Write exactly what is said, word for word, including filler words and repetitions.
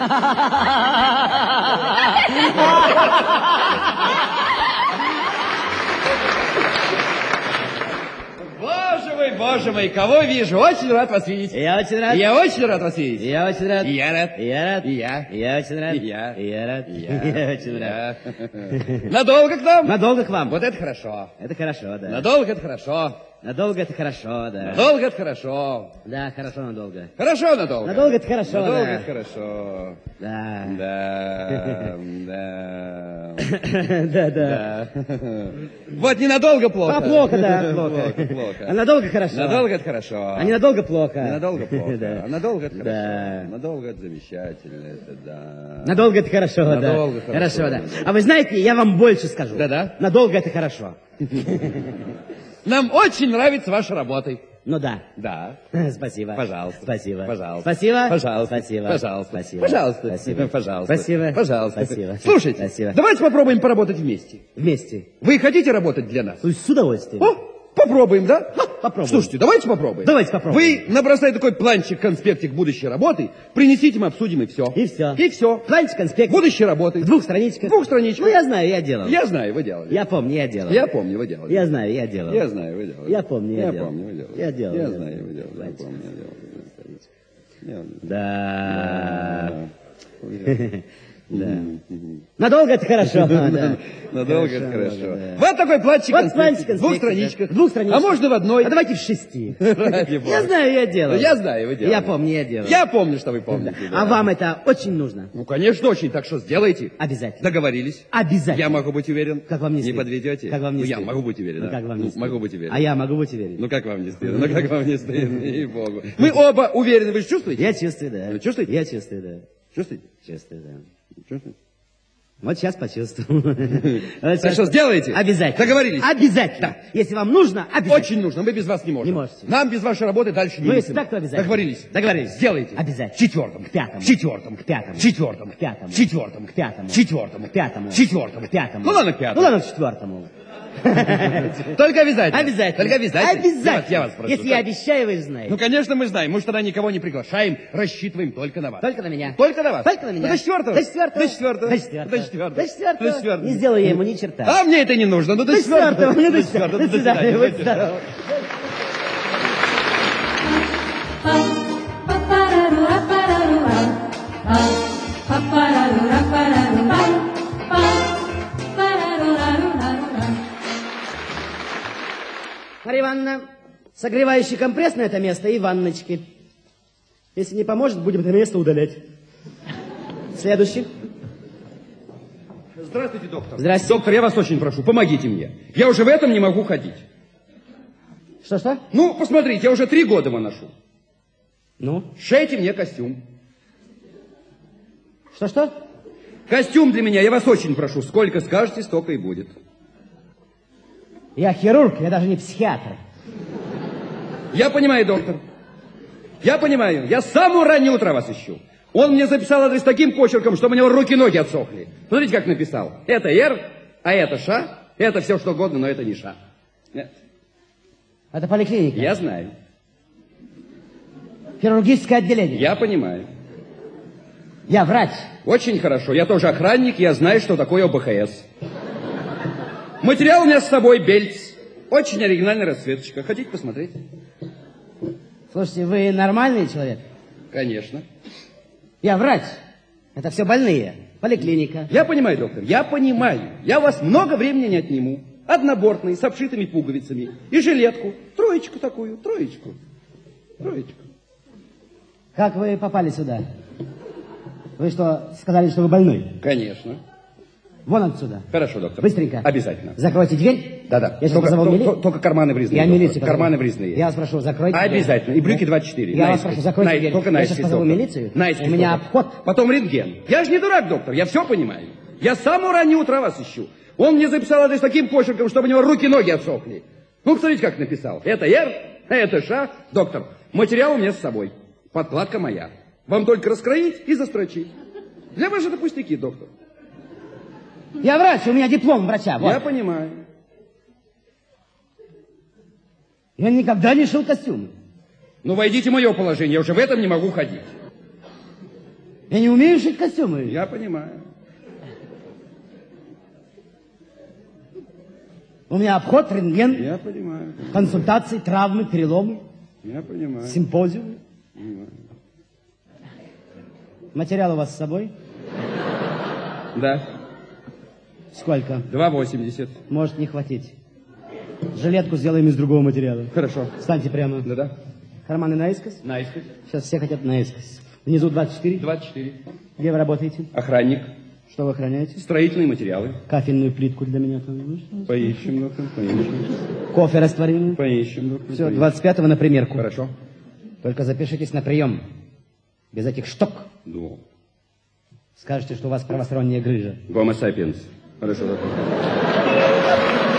Боже мой, боже мой, кого вижу? Очень рад вас видеть. Я очень рад. Я очень рад вас видеть. Я очень рад. И я рад. И я рад. И я. Я очень рад. И я. И я рад. И я. Я очень рад. Надолго к нам? Надолго к вам. Вот это хорошо. Это хорошо, да. Надолго это хорошо. Надолго это хорошо, да. Надолго это хорошо. Да, хорошо надолго. Хорошо надолго. Надолго это хорошо, Надолго да. это хорошо. Да. Да. Да. Да, да. Вот ненадолго плохо. А плохо, да, плохо. Плохо. А надолго хорошо. Надолго это хорошо. А ненадолго плохо. Надолго плохо. Да. А надолго это Да. хорошо. Надолго это замечательно. Это да. Надолго это хорошо, да. Надолго хорошо. Хорошо, да. А вы знаете, я вам больше скажу. Да-да. Надолго это хорошо. Нам очень нравится ваша работа. Ну да. Да. Спасибо. Пожалуйста. Спасибо. Пожалуйста. Спасибо. Пожалуйста. Спасибо. Пожалуйста. Спасибо. Пожалуйста. Спасибо. Пожалуйста. Спасибо. Пожалуйста. Спасибо. Слушайте, Спасибо. давайте попробуем поработать вместе. Вместе. Вы хотите работать для нас? То есть с удовольствием. О, попробуем, да? Ну, попробуем. Слушайте, давайте попробуем. Давайте попробуем. Вы набросайте такой планчик, конспектик будущей работы, принесите, мы обсудим, и все. И все. И все. Планчик, конспект. Будущей работы. В двух страничках. В двух страничках. Ну, я знаю, я делал. Я знаю, вы делали. Я помню, я делал. Я помню, вы делали. Я знаю, я делал. Я знаю, вы делали. Я помню, я я делал. помню, вы делали. Я делал. Я я знаю, делал. вы делали. Я Планчик. помню, я делал. Да. Да. Да. Надолго это хорошо. Да. Надолго это хорошо. Да. Вот такой планчик, Вот планчик, конспектик. В двух конспектик, страничках. да. В двух страничках. А можно в одной. А давайте в шести. Ради бога. Я знаю, я делал. Я знаю, вы делали. Я помню, я делал. Я помню, что вы помните. Да. А вам это очень нужно? Ну, конечно, очень. Так что сделайте. Обязательно. Договорились. Обязательно. Я могу быть уверен. Как вам не Не стыдно? подведете? Как вам не Ну, я стыдно? могу быть уверен. Ну, да. как вам не Ну, стыдно? могу быть уверен. А я могу быть уверен. Ну, как вам не стыдно? Ну, как вам не стыдно? Ей-богу. Мы оба уверены. Вы же чувствуете? Я чувствую, да. Вы чувствуете? Я чувствую, да. Чувствуете? Чувствую, да. Чувствуете? Вот сейчас почувствую. Вот Так что сделаете? Обязательно. Договорились? Обязательно. Да. Если вам нужно, обязательно. Очень нужно. Мы без вас не можем. Не можете. Нам без вашей работы дальше не Ну, если мыслим. так, то обязательно. Договорились? Договорились. Сделайте. Обязательно. В четвертом. К пятому. В четвертом. К пятому. В четвертом. К пятому. В четвертом. К пятому. В четвертом. К пятому. В четвертом. К пятому. Ну, ладно, к пятому. Ну, ладно, к четвертому. Только обязательно. Обязательно. Только обязательно. Обязательно. Я вас, я вас прошу. Если я обещаю, вы же знаете. Ну, конечно, мы знаем. Мы же тогда никого не приглашаем. Рассчитываем только на вас. Только на меня. Только на вас. Только на меня. До четвертого. До четвертого. До четвертого. До четвертого. До четвертого. До четвертого. До четвертого. Не сделаю я ему ни черта. А мне это не нужно. Ну, до До четвертого. Мне до четвертого. четвертого. До свидания. Будь здоров. Марья Ивановна, согревающий компресс на это место и ванночки. Если не поможет, будем это место удалять. Следующий. Здравствуйте, доктор. Здравствуйте. Доктор, я вас очень прошу, помогите мне. Я уже в этом не могу ходить. Что-что? Ну, посмотрите, я уже три года его ношу. Ну? Шейте мне костюм. Что-что? Костюм для меня, я вас очень прошу. Сколько скажете, столько и будет. Я хирург, я даже не психиатр. Я понимаю, доктор. Я понимаю. Я с самого раннего утра вас ищу. Он мне записал адрес таким почерком, что у него руки-ноги отсохли. Смотрите, как написал. Это Р, а это Ш. Это все что угодно, но это не Ш. Нет. Это поликлиника. Я знаю. Хирургическое отделение. Я понимаю. Я врач. Очень хорошо. Я тоже охранник, я знаю, что такое О Б Х С. Материал у меня с собой, бельц. Очень оригинальная расцветочка. Хотите посмотреть? Слушайте, вы нормальный человек? Конечно. Я врач. Это все больные. Поликлиника. Я понимаю, доктор, я понимаю. Я у вас много времени не отниму. Однобортный, с обшитыми пуговицами. И жилетку. Троечку такую, троечку. Троечку. Как вы попали сюда? Вы что, сказали, что вы больной? Конечно. Вон отсюда. Хорошо, доктор. Быстренько. Обязательно. Закройте дверь. Да-да. Я сейчас Только, позову только, мили... только карманы врезные. Я доктор. милицию позову. Карманы врезные. Я вас прошу, закройте Обязательно. дверь. И брюки двадцать четыре. Я вас Наискось. прошу, закройте Най- дверь. Только Я наискось, сейчас позову доктор. милицию. Наискось, У меня доктор. обход. Потом рентген. Я же не дурак, доктор. Я все понимаю. Я с самого раннего утра вас ищу. Он мне записал адрес таким почерком, чтобы у него руки-ноги отсохли. Ну, посмотрите, как написал. Это Р, а это Ш. Доктор, материал у меня с собой. Подкладка моя. Вам только раскроить и застрочить. Для вас это пустяки, доктор. Я врач, у меня диплом врача. Вот. Я понимаю. Я никогда не шил костюмы. Ну, войдите в мое положение, я уже в этом не могу ходить. Я не умею шить костюмы. Я понимаю. У меня обход, рентген, Я понимаю. консультации, травмы, переломы, Я понимаю. симпозиумы. Понимаю. Материал у вас с собой? Да. Сколько? два восемьдесят. Может не хватить. Жилетку сделаем из другого материала. Хорошо. Встаньте прямо. Да-да. Карманы наискось. Наискось. Сейчас все хотят наискось. Внизу двадцать четыре. двадцать четыре. Где вы работаете? Охранник. Что вы охраняете? Строительные материалы. Кафельную плитку для меня там. Ну, что? Поищем, доктор, поищем. Кофе растворимый. Поищем, доктор. Все, поищем. двадцать пятого на примерку. Хорошо. Только запишитесь на прием. Без этих штук. Да. Скажете, что у вас правосторонняя грыжа. Гомо сапиенс. Хорошо, доктор.